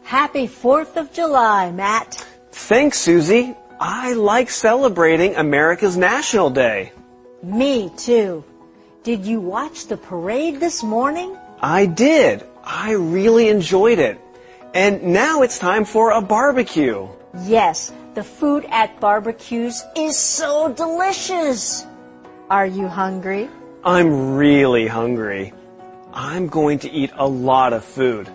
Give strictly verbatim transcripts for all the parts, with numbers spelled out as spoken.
Happy fourth of July, Matt. Thanks, Susie. I like celebrating America's National Day. Me too. Did you watch the parade this morning? I did. I really enjoyed it. And now it's time for a barbecue. Yes, the food at barbecues is so delicious. Are you hungry? I'm really hungry. I'm going to eat a lot of food.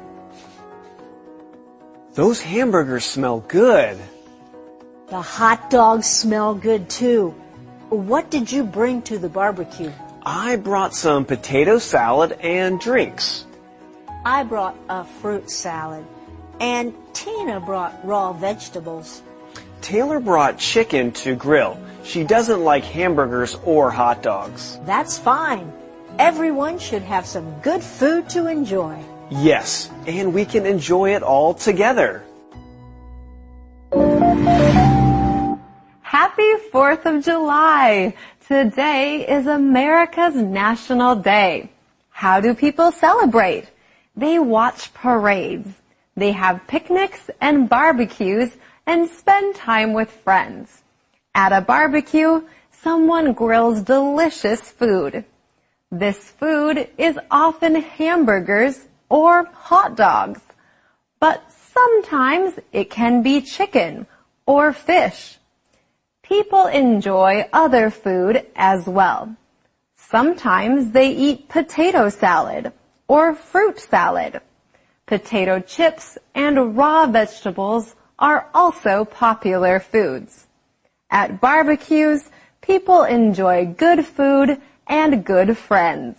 Those hamburgers smell good. The hot dogs smell good too. What did you bring to the barbecue? I brought some potato salad and drinks. I brought a fruit salad, and Tina brought raw vegetables. Taylor brought chicken to grill. She doesn't like hamburgers or hot dogs. That's fine. Everyone should have some good food to enjoy. Yes, and we can enjoy it all together. Happy fourth of July! Today is America's National Day. How do people celebrate? They watch parades. They have picnics and barbecues and spend time with friends. At a barbecue, someone grills delicious food. This food is often hamburgers or hot dogs, but sometimes it can be chicken or fish. People enjoy other food as well. Sometimes they eat potato salad or fruit salad. Potato chips and raw vegetables are also popular foods. At barbecues, people enjoy good food and good friends.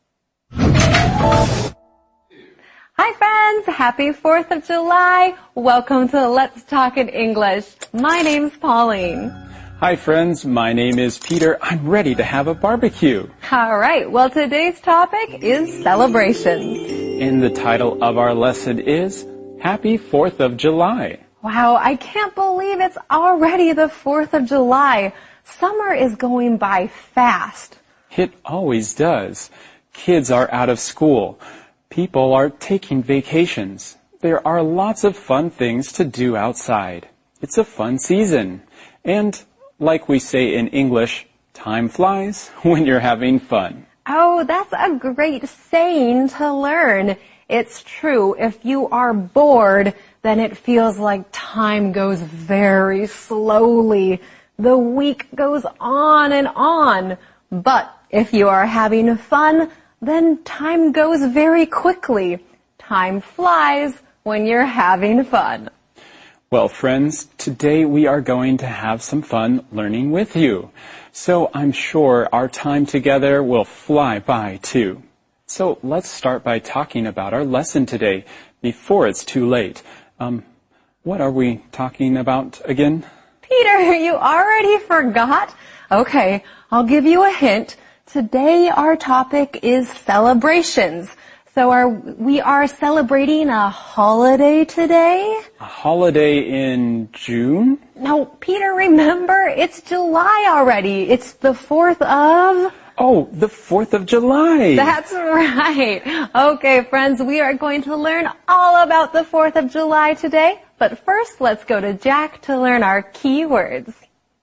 Hi friends, happy fourth of July. Welcome to Let's Talk in English. My name's Pauline. Hi friends, my name is Peter. I'm ready to have a barbecue. All right, well today's topic is celebrations. And the title of our lesson is Happy fourth of July. Wow, I can't believe it's already the fourth of July. Summer is going by fast. It always does. Kids are out of school. People are taking vacations. There are lots of fun things to do outside. It's a fun season. And like we say in English, time flies when you're having fun. Oh, that's a great saying to learn. It's true. If you are bored, then it feels like time goes very slowly. The week goes on and on. But if you are having fun, then time goes very quickly. Time flies when you're having fun. Well, friends, today we are going to have some fun learning with you. So I'm sure our time together will fly by too. So let's start by talking about our lesson today before it's too late. Um, what are we talking about again? Peter, you already forgot? Okay, I'll give you a hint. Today our topic is celebrations. So are we are celebrating a holiday today? A holiday in June? No, Peter, remember, it's July already. It's the fourth of... Oh, the fourth of July. That's right. Okay, friends, we are going to learn all about the fourth of July today. But first, let's go to Jack to learn our key words.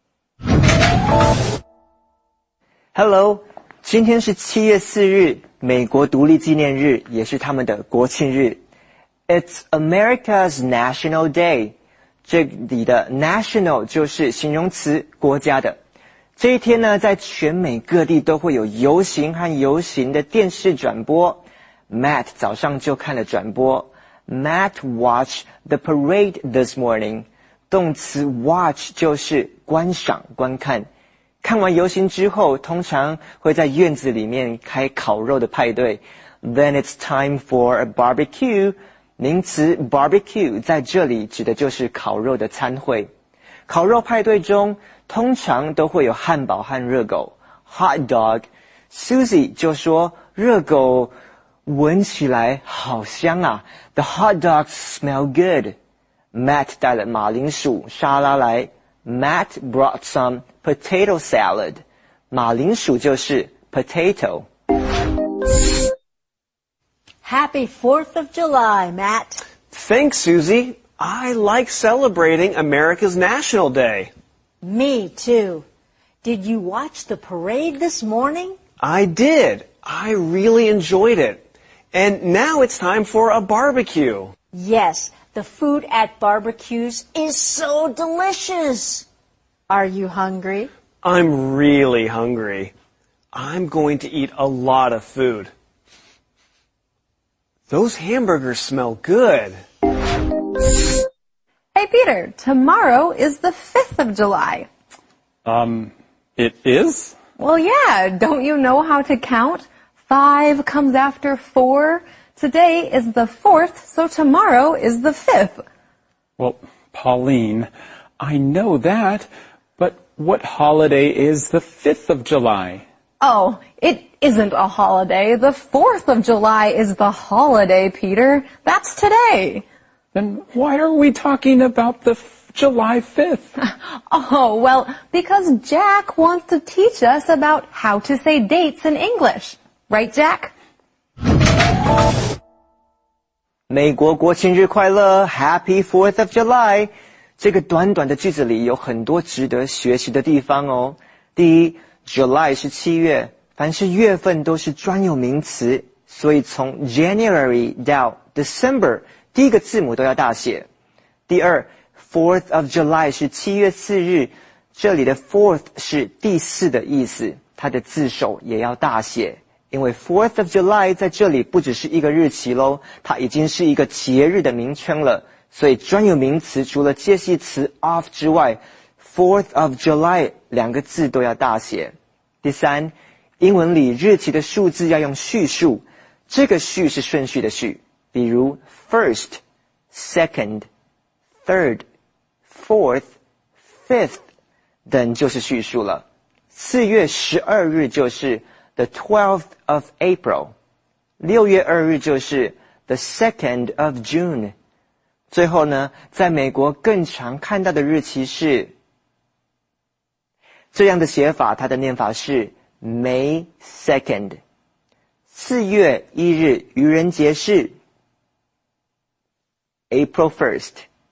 Hello, 今天是七月四日，美国独立纪念日，也是他们的国庆日。It's America's National Day. 这里的 national 就是形容词，国家的。这一天呢，在全美各地都会有游行和游行的电视转播。Matt 早上就看了转播。Matt watched the parade this morning. 动词 watch 就是观赏、观看。看完游行之后，通常会在院子里面开烤肉的派对。Then it's time for a barbecue. 名词 barbecue 在这里指的就是烤肉的餐会。烤肉派对中，通常都会有汉堡和热狗 hot dog. Susie 就说热狗闻起来好香啊 The hot dogs smell good. Matt 带了马铃薯沙拉来。Matt brought some potato salad. 马铃薯就是 potato. Happy fourth of July, Matt. Thanks, Susie. I like celebrating America's National Day. Me too. Did you watch the parade this morning? I did. I really enjoyed it. And now it's time for a barbecue. Yes, the food at barbecues is so delicious. Are you hungry? I'm really hungry. I'm going to eat a lot of food. Those hamburgers smell good. Hey, Peter, tomorrow is the fifth of July. Um, it is? Well, yeah, don't you know how to count? Five comes after four. Today is the fourth, so tomorrow is the fifth. Well, Pauline, I know that, but what holiday is the fifth of July? Oh, it isn't a holiday. The fourth of July is the holiday, Peter. That's today. Then why are we talking about the f- July fifth? Oh, well, because Jack wants to teach us about how to say dates in English. Right, Jack? 美国国庆日快乐 Happy Fourth of July 这个短短的句子里有很多值得学习的地方哦。第一 July 是七月，凡是月份都是专有名词，所以从 January 到 December 第一个字母都要大写。第二 Fourth of July 是七月四日，这里的 Fourth 是第四的意思，它的字首也要大写。因为 Fourth of July 在这里不只是一个日期咯，它已经是一个节日的名称了，所以专有名词除了介系词 of 之外 Fourth of July 两个字都要大写。第三，英文里日期的数字要用序数，这个序是顺序的序，比如 first, second, third, fourth, fifth 等就是序数了。四月十二日就是The twelfth of April. 六月二日就是 The second of June. 最后呢，在美国更常看到的日期是这样的写法，它的念法是 May second. 四月一日愚人节是 April first.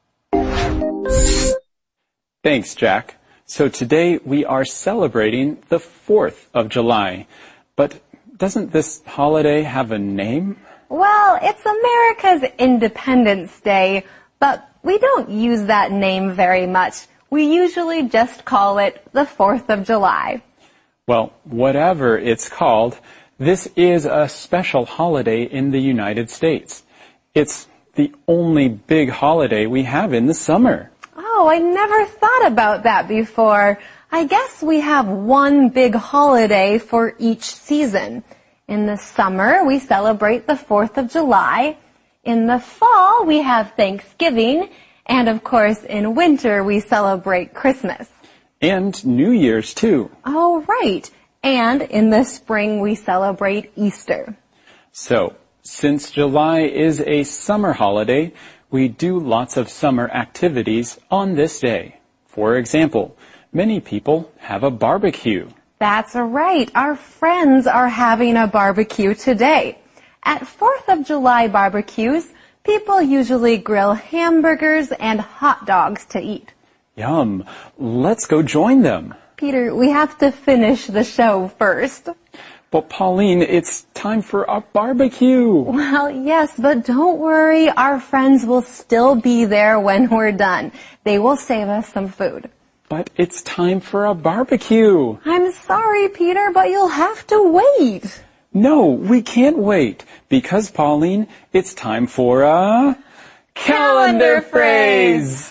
Thanks, Jack. So today we are celebrating the fourth of July. But doesn't this holiday have a name? Well, it's America's Independence Day, but we don't use that name very much. We usually just call it the fourth of July. Well, whatever it's called, this is a special holiday in the United States. It's the only big holiday we have in the summer. Oh, I never thought about that before. I guess we have one big holiday for each season. In the summer, we celebrate the fourth of July. In the fall, we have Thanksgiving. And of course, in winter, we celebrate Christmas. And New Year's, too. Oh, right. And in the spring, we celebrate Easter. So, since July is a summer holiday, we do lots of summer activities on this day. For example, many people have a barbecue. That's right. Our friends are having a barbecue today. At fourth of July barbecues, people usually grill hamburgers and hot dogs to eat. Yum. Let's go join them. Peter, we have to finish the show first. But Pauline, it's time for a barbecue. Well, yes, but don't worry. Our friends will still be there when we're done. They will save us some food. But it's time for a barbecue. I'm sorry, Peter, but you'll have to wait. No, we can't wait. Because, Pauline, it's time for a calendar phrase.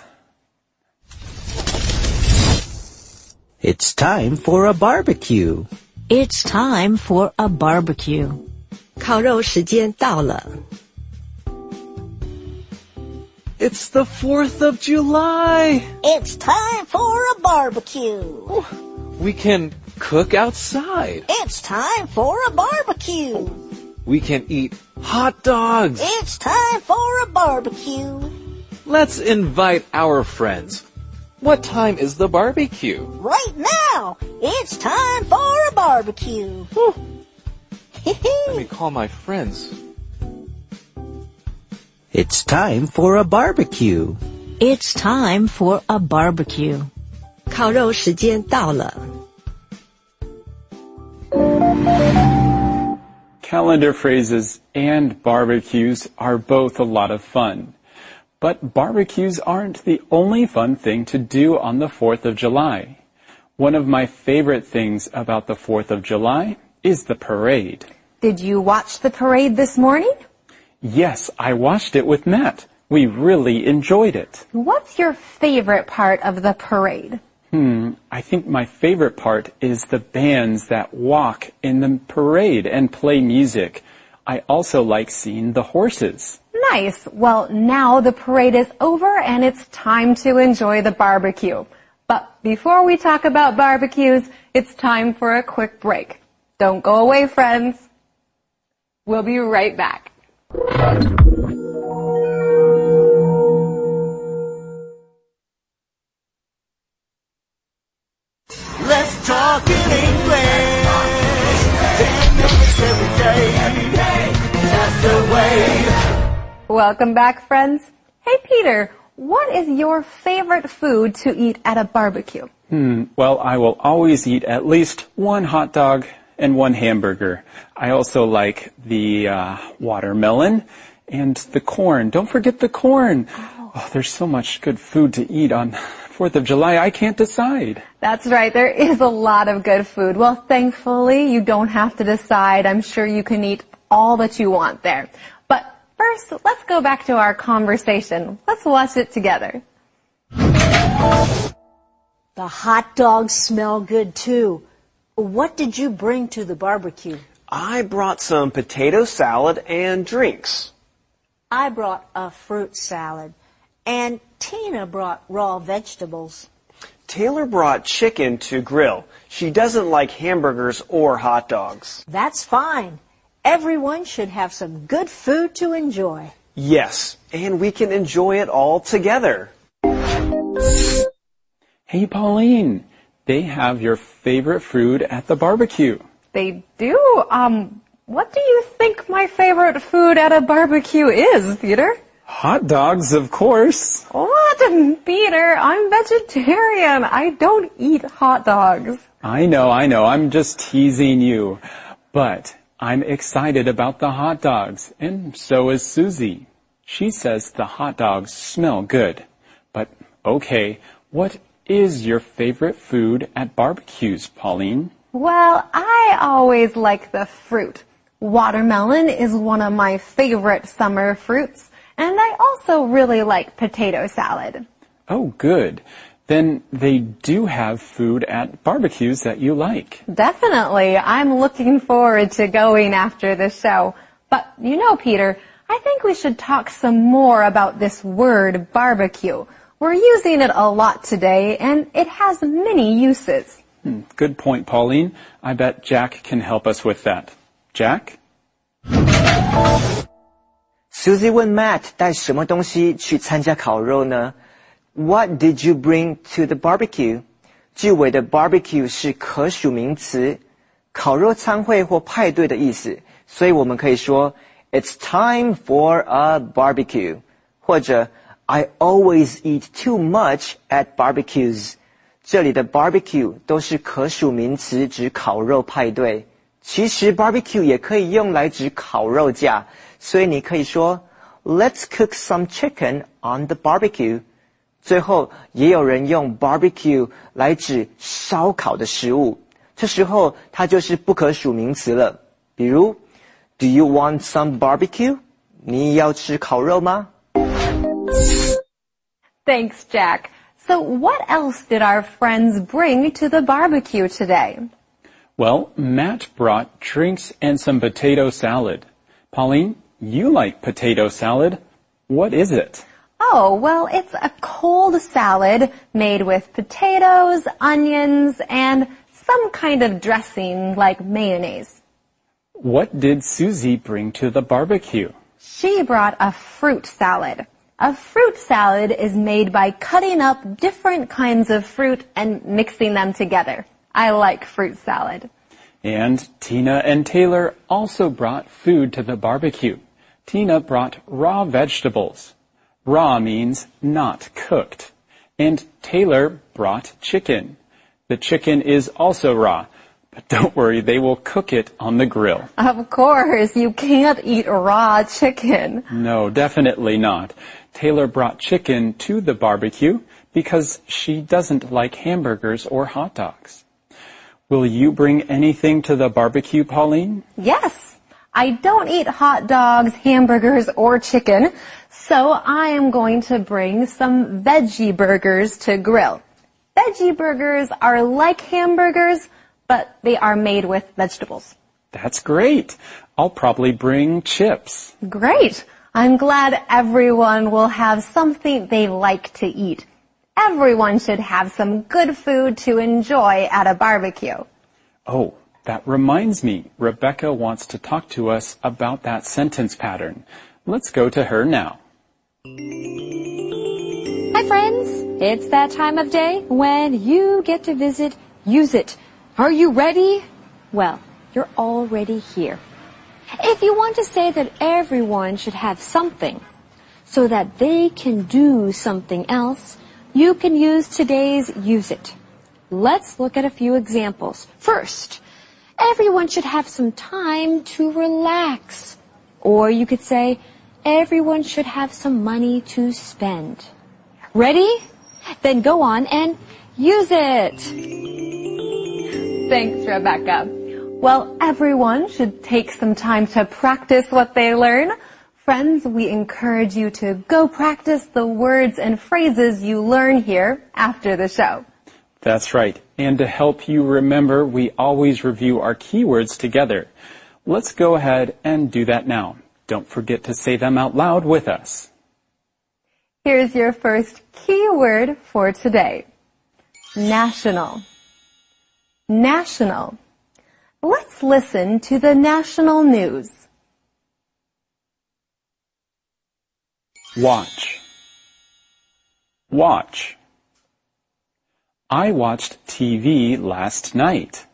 It's time for a barbecue. It's time for a barbecue. 烤肉时间到了。 It's the fourth of July. It's time for a barbecue. We can cook outside. It's time for a barbecue. We can eat hot dogs. It's time for a barbecue. Let's invite our friends. What time is the barbecue? Right now. It's time for a barbecue. Let me call my friends. It's time for a barbecue. It's time for a barbecue. 烤肉时间到了。 Calendar phrases and barbecues are both a lot of fun. But barbecues aren't the only fun thing to do on the fourth of July. One of my favorite things about the fourth of July is the parade. Did you watch the parade this morning? Yes, I watched it with Matt. We really enjoyed it. What's your favorite part of the parade? Hmm, I think my favorite part is the bands that walk in the parade and play music. I also like seeing the horses. Nice. Well, now the parade is over and it's time to enjoy the barbecue. But before we talk about barbecues, it's time for a quick break. Don't go away, friends. We'll be right back. Let's talk in English. Ten minutes every day. That's the way. Welcome back, friends. Hey, Peter, what is your favorite food to eat at a barbecue? Hmm, well, I will always eat at least one hot dog and one hamburger. I also like the uh, watermelon and the corn. Don't forget the corn. Oh. Oh, there's so much good food to eat on fourth of July. I can't decide. That's right. There is a lot of good food. Well, thankfully, you don't have to decide. I'm sure you can eat all that you want there. But first, let's go back to our conversation. Let's watch it together. The hot dogs smell good too. What did you bring to the barbecue? I brought some potato salad and drinks. I brought a fruit salad. And Tina brought raw vegetables. Taylor brought chicken to grill. She doesn't like hamburgers or hot dogs. That's fine. Everyone should have some good food to enjoy. Yes, and we can enjoy it all together. Hey, Pauline, they have your favorite food at the barbecue. They do? Um, what do you think my favorite food at a barbecue is, Peter? Hot dogs, of course. What? Peter, I'm vegetarian. I don't eat hot dogs. I know, I know. I'm just teasing you. But I'm excited about the hot dogs, and so is Susie. She says the hot dogs smell good. But, okay, what is your favorite food at barbecues, Pauline? Well, I always like the fruit. Watermelon is one of my favorite summer fruits. And I also really like potato salad. Oh, good. Then they do have food at barbecues that you like. Definitely. I'm looking forward to going after the show. But you know, Peter, I think we should talk some more about this word barbecue. We're using it a lot today, and it has many uses. Hmm, good point, Pauline. I bet Jack can help us with that. Jack? Susie 问 Matt 带什么东西去参加烤肉呢？ What did you bring to the barbecue? 句尾的 barbecue 是可数名词，烤肉餐会或派对的意思，所以我们可以说 It's time for a barbecue， 或者 I always eat too much at barbecues。 这里的 barbecue 都是可数名词，指烤肉派对。其实 barbecue 也可以用来指烤肉架，所以你可以说 Let's cook some chicken on the barbecue。 最后也有人用 barbecue 来指烧烤的食物，这时候它就是不可数名词了。比如 Do you want some barbecue? 你要吃烤肉吗？ Thanks, Jack. So what else did our friends bring to the barbecue today? Well, Matt brought drinks and some potato salad. Pauline, you like potato salad. What is it? Oh, well, it's a cold salad made with potatoes, onions, and some kind of dressing like mayonnaise. What did Susie bring to the barbecue? She brought a fruit salad. A fruit salad is made by cutting up different kinds of fruit and mixing them together. I like fruit salad. And Tina and Taylor also brought food to the barbecue. Tina brought raw vegetables. Raw means not cooked. And Taylor brought chicken. The chicken is also raw, but don't worry, they will cook it on the grill. Of course, you can't eat raw chicken. No, definitely not. Taylor brought chicken to the barbecue because she doesn't like hamburgers or hot dogs. Will you bring anything to the barbecue, Pauline? Yes. I don't eat hot dogs, hamburgers, or chicken, so I am going to bring some veggie burgers to grill. Veggie burgers are like hamburgers, but they are made with vegetables. That's great. I'll probably bring chips. Great. I'm glad everyone will have something they like to eat. Everyone should have some good food to enjoy at a barbecue. Oh, that reminds me. Rebecca wants to talk to us about that sentence pattern. Let's go to her now. Hi, friends. It's that time of day when you get to visit Use It. Are you ready? Well, you're already here. If you want to say that everyone should have something so that they can do something else, you can use today's Use It. Let's look at a few examples. First, everyone should have some time to relax. Or you could say, everyone should have some money to spend. Ready? Then go on and use it. Thanks, Rebecca. Well, everyone should take some time to practice what they learn. Friends, we encourage you to go practice the words and phrases you learn here after the show. That's right. And to help you remember, we always review our keywords together. Let's go ahead and do that now. Don't forget to say them out loud with us. Here's your first keyword for today. National. National. Let's listen to the national news. Watch. Watch. I watched T V last night.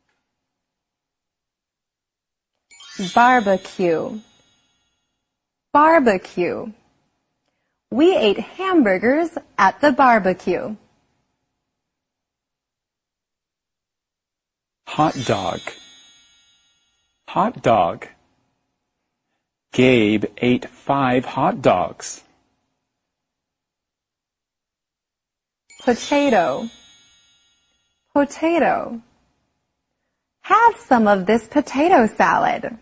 Barbecue. Barbecue. We ate hamburgers at the barbecue. Hot dog. Hot dog. Gabe ate five hot dogs. Potato. Potato. Have some of this potato salad.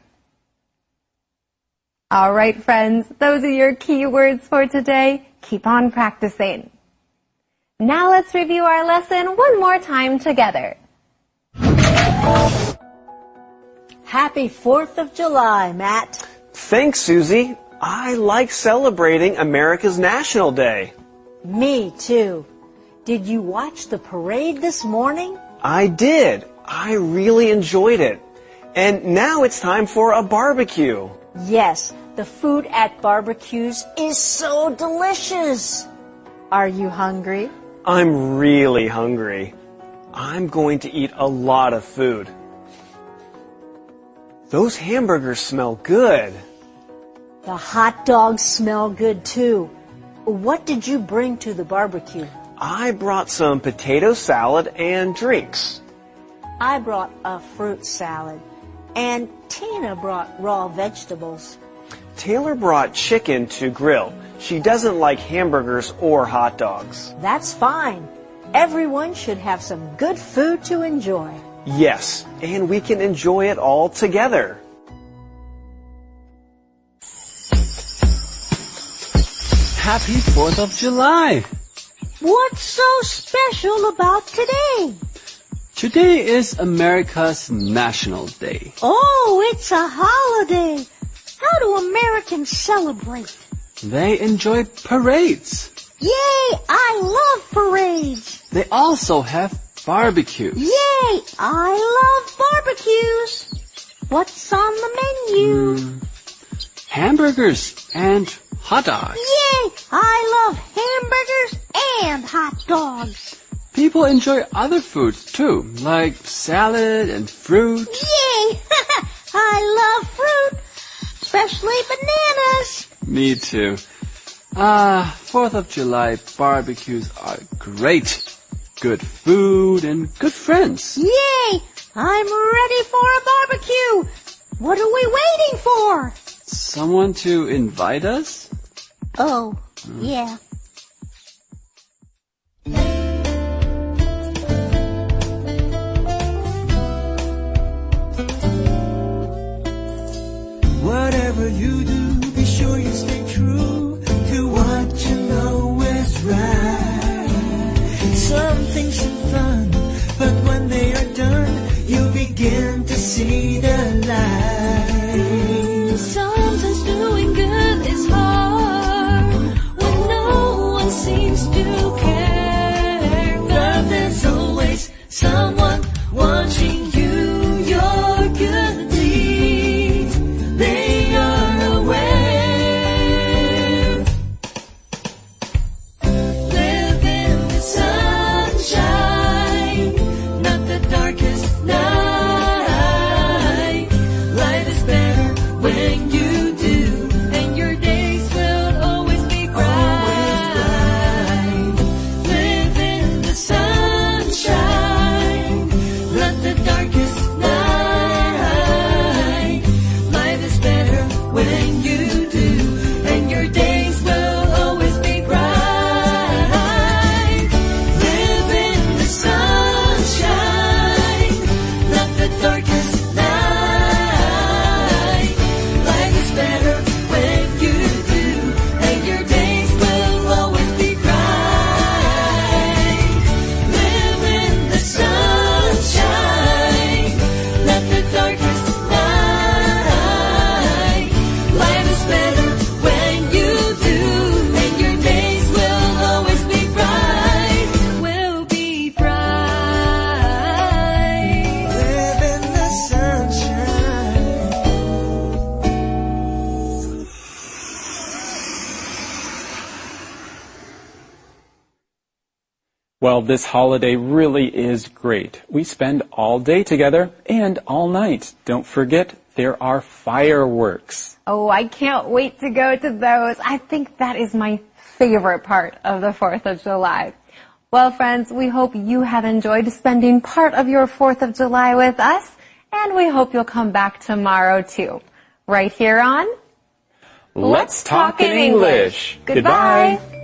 All right, friends, those are your keywords for today. Keep on practicing. Now let's review our lesson one more time together. Happy fourth of July, Matt. Thanks, Susie. I like celebrating America's National Day. Me too. Did you watch the parade this morning? I did. I really enjoyed it. And now it's time for a barbecue. Yes, the food at barbecues is so delicious. Are you hungry? I'm really hungry. I'm going to eat a lot of food. Those hamburgers smell good. The hot dogs smell good too. What did you bring to the barbecue? I brought some potato salad and drinks. I brought a fruit salad. And Tina brought raw vegetables. Taylor brought chicken to grill. She doesn't like hamburgers or hot dogs. That's fine. Everyone should have some good food to enjoy. Yes, and we can enjoy it all together. Happy fourth of July! What's so special about today? Today is America's National Day. Oh, it's a holiday. How do Americans celebrate? They enjoy parades. Yay, I love parades. They also have barbecue. Yay, I love barbecues. What's on the menu? Mm, hamburgers and hot dogs. Yay, I love hamburgers and hot dogs. People enjoy other foods too, like salad and fruit. Yay, I love fruit. especially bananas. Me too. Ah, fourth of July barbecues are great. Good food and good friends. Yay! I'm ready for a barbecue. What are we waiting for? Someone to invite us? Oh, yeah. Whatever you do, be sure you stay true to what you know is right. Some things seem fun, but when they are done, you begin to see the light. Sometimes doing good is hard when no one seems to care. But there's always someone watching you, your good deeds. They are aware. Live in the sunshine, not the darkest night. Life is better when you do, and your days will always be bright. Live in the sunshine, not the darkest night. Life is better when you do, and your days will always be bright. Live in the sunshine, not the darkest night. Life is better when you do, and your days will always be bright. Live in the sunshine, not the darkest night. Life is better when you do, and your days will always be bright. Will be bright. Live in the sunshine. Well, this holiday really is great. We spend all day together and all night. Don't forget, there are fireworks. Oh, I can't wait to go to those. I think that is my favorite part of the fourth of July. Well, friends, we hope you have enjoyed spending part of your fourth of July with us, and we hope you'll come back tomorrow too. Right here on Let's Talk in English. Goodbye.